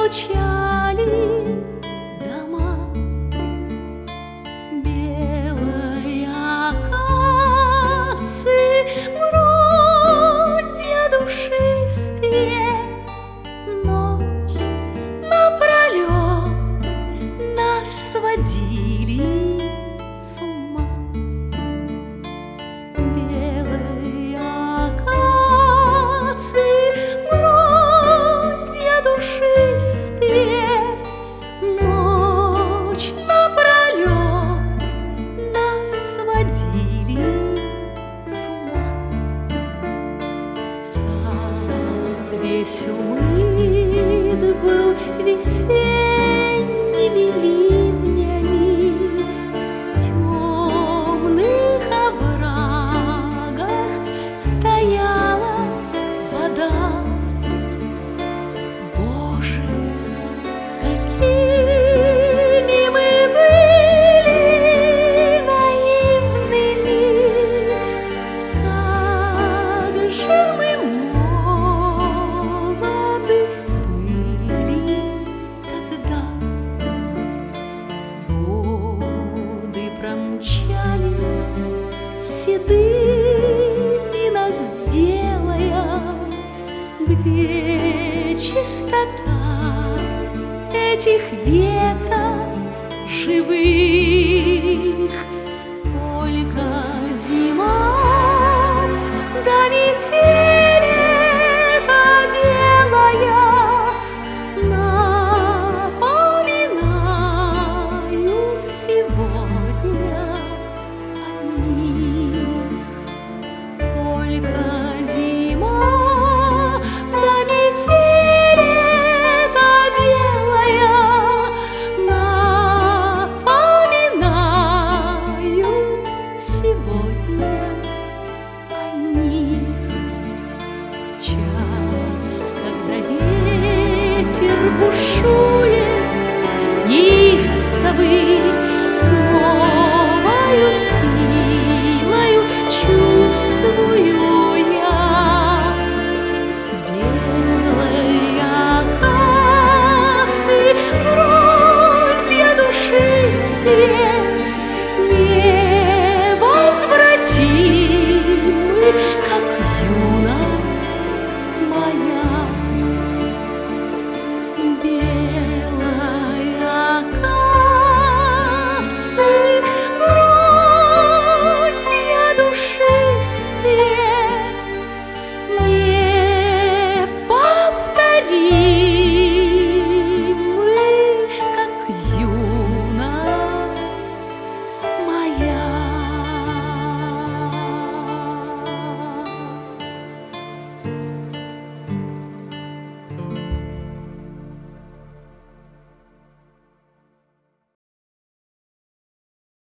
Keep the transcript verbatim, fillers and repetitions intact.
молчали дома. Белые акации, гроздья душистые, ночь напролет нас сводили с ума. Белые акации, гроздья душистые, ночь напролет нас сводили с ума. Сад весь умыт был весенними ливнями, в темных оврагах стояла вода. Боже, какими мы были наивными, как же мы молоды были тогда. Годы промчались седыми нас делая, где чистота этих веток живых? Только зима да метели эта белая напоминают сегодня о них. Только зима да метели эта белая напоминают сегодня о них. Час, когда ветер бушует неистовый, с новою силою чувствую я. Белые акации, гроздья душистые,